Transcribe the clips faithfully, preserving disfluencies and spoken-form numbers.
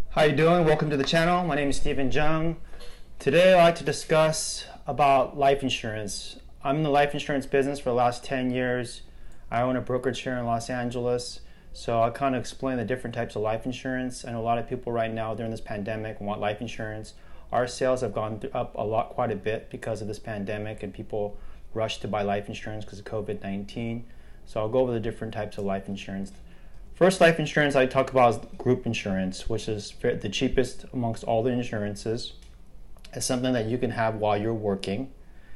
How you doing? Welcome to the channel. My name is Stephen Jung. Today I'd like to discuss about life insurance. I'm in the life insurance business for the last ten years. I own a brokerage here in Los Angeles. So I'll kind of explain the different types of life insurance. I know a lot of people right now during this pandemic want life insurance. Our sales have gone up a lot, quite a bit because of this pandemic, and people rush to buy life insurance because of COVID nineteen. So I'll go over the different types of life insurance. First life insurance I talk about is group insurance, which is the cheapest amongst all the insurances. It's something that you can have while you're working.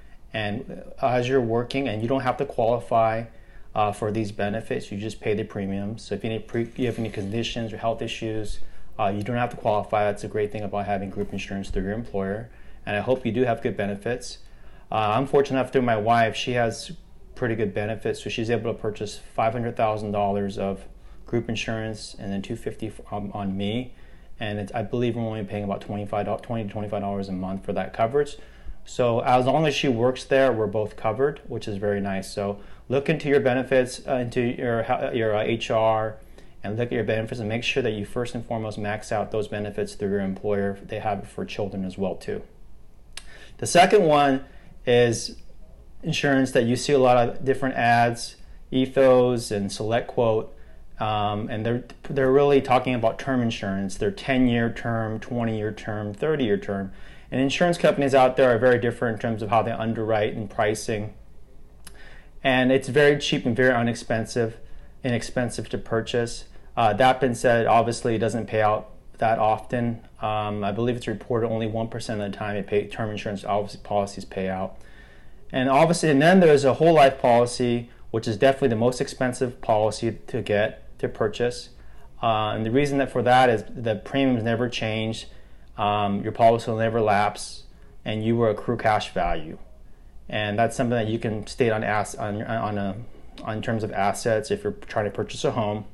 And as you're working, and you don't have to qualify uh, for these benefits, you just pay the premiums. So if you, need pre you have any conditions or health issues, uh, you don't have to qualify. That's a great thing about having group insurance through your employer. And I hope you do have good benefits. Uh, I'm fortunate enough through my wife, she has pretty good benefits, so she's able to purchase five hundred thousand dollars of group insurance and then two hundred fifty dollars on, on me, and it's, I believe we're only paying about twenty-five dollars, twenty to twenty-five dollars a month for that coverage. So as long as she works there, we're both covered, which is very nice. So look into your benefits, uh, into your your uh, H R, and look at your benefits and make sure that you first and foremost max out those benefits through your employer. They have it for children as well too. The second one is insurance that you see a lot of different ads, Ethos and SelectQuote. Um, and they're they're really talking about term insurance. They're ten year term, twenty year term, thirty year term. And insurance companies out there are very different in terms of how they underwrite and pricing. And it's very cheap and very inexpensive, inexpensive to purchase. Uh, that being said, obviously it doesn't pay out that often. Um, I believe it's reported only one percent of the time it pay, term insurance obviously policies pay out. And obviously, and then there's a whole life policy, which is definitely the most expensive policy to get, to purchase. Uh, and the reason that for that is the premiums never change, um, your policy will never lapse, and you will accrue cash value. And that's something that you can state on ass on on a on terms of assets if you're trying to purchase a home.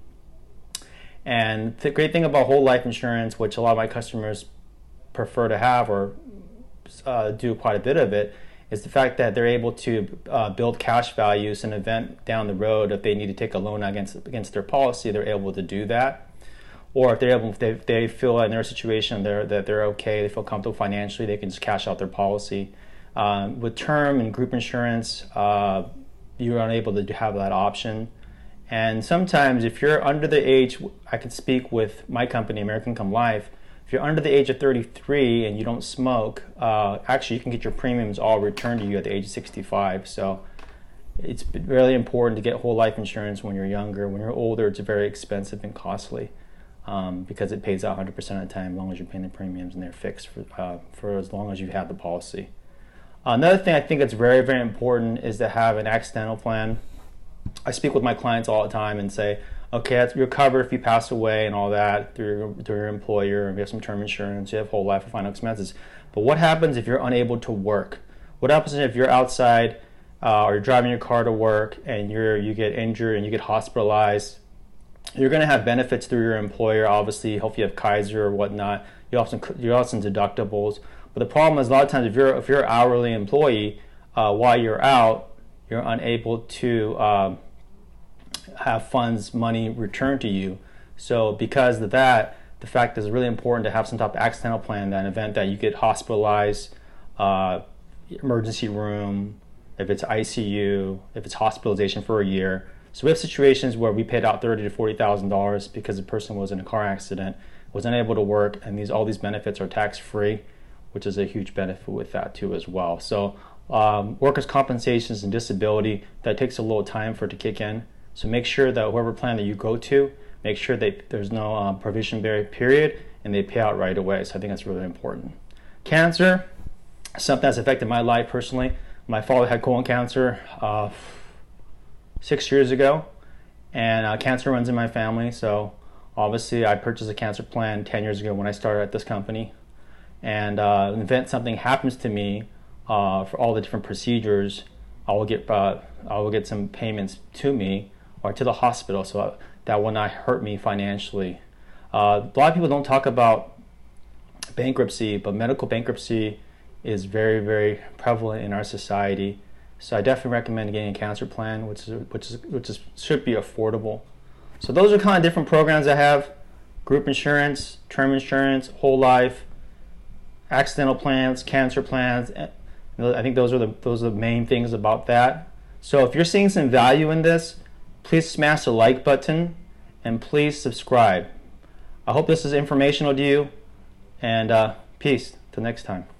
And the great thing about whole life insurance, which a lot of my customers prefer to have or uh, do quite a bit of it, is the fact that they're able to uh, build cash values in an event down the road. If they need to take a loan against against their policy, they're able to do that. Or if they're able, if they, they feel in their situation they're, that they're okay, they feel comfortable financially, they can just cash out their policy. Um, with term and group insurance, uh, you're unable to have that option. And sometimes if you're under the age, I can speak with my company, American Income Life, if you're under the age of thirty-three and you don't smoke, uh, actually you can get your premiums all returned to you at the age of sixty-five. So it's really important to get whole life insurance when you're younger. When you're older, it's very expensive and costly um, because it pays out one hundred percent of the time as long as you're paying the premiums and they're fixed for, uh, for as long as you have the policy. Another thing I think that's very, very important is to have an accidental plan. I speak with my clients all the time and say, okay, you're covered if you pass away and all that through your, through your employer, and you have some term insurance, you have whole life or final expenses. But what happens if you're unable to work? What happens if you're outside uh, or you're driving your car to work and you're you get injured and you get hospitalized? You're going to have benefits through your employer, obviously. Hopefully you have Kaiser or whatnot. You also you have some deductibles. But the problem is a lot of times if you're if you're an hourly employee, uh, while you're out, you're unable to uh, have funds, money returned to you. So because of that, the fact is it's really important to have some type of accidental plan, that in event that you get hospitalized, uh, emergency room, if it's I C U, if it's hospitalization for a year. So we have situations where we paid out thirty to forty thousand dollars because the person was in a car accident, was unable to work, and these all these benefits are tax-free, which is a huge benefit with that too as well. So um, workers' compensations and disability, that takes a little time for it to kick in. So make sure that whoever plan that you go to, make sure that there's no um, provision period and they pay out right away. So I think that's really important. Cancer, something that's affected my life personally. My father had colon cancer uh, six years ago, and uh, cancer runs in my family. So obviously I purchased a cancer plan ten years ago when I started at this company. And uh, in the event something happens to me uh, for all the different procedures, I will get uh, I will get some payments to me or to the hospital, so that will not hurt me financially. Uh, a lot of people don't talk about bankruptcy, but medical bankruptcy is very, very prevalent in our society. So I definitely recommend getting a cancer plan, which is which is which is should be affordable. So those are kind of different programs I have. group insurance, term insurance, whole life, accidental plans, cancer plans. I think those are the those are the main things about that. So if you're seeing some value in this, please smash the like button and please subscribe. I hope this is informational to you, and uh, peace till next time.